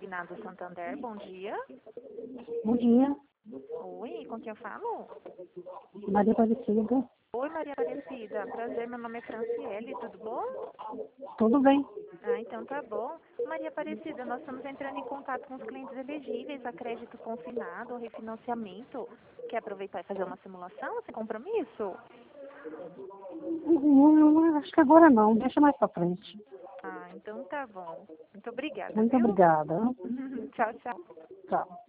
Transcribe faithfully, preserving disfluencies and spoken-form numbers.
Confinado Santander, bom dia. Bom dia, Oi, com quem eu falo? Maria Aparecida. Oi, Maria Aparecida, prazer, meu nome é Franciele, tudo bom? Tudo bem? Ah, então tá bom. Maria Aparecida, nós estamos entrando em contato com os clientes elegíveis a crédito confinado ou refinanciamento. Quer aproveitar e fazer uma simulação sem compromisso? Não, acho que agora não, deixa mais pra frente. Ah, então tá bom. Muito obrigada, Muito viu? obrigada. Tchau, tchau. Tchau.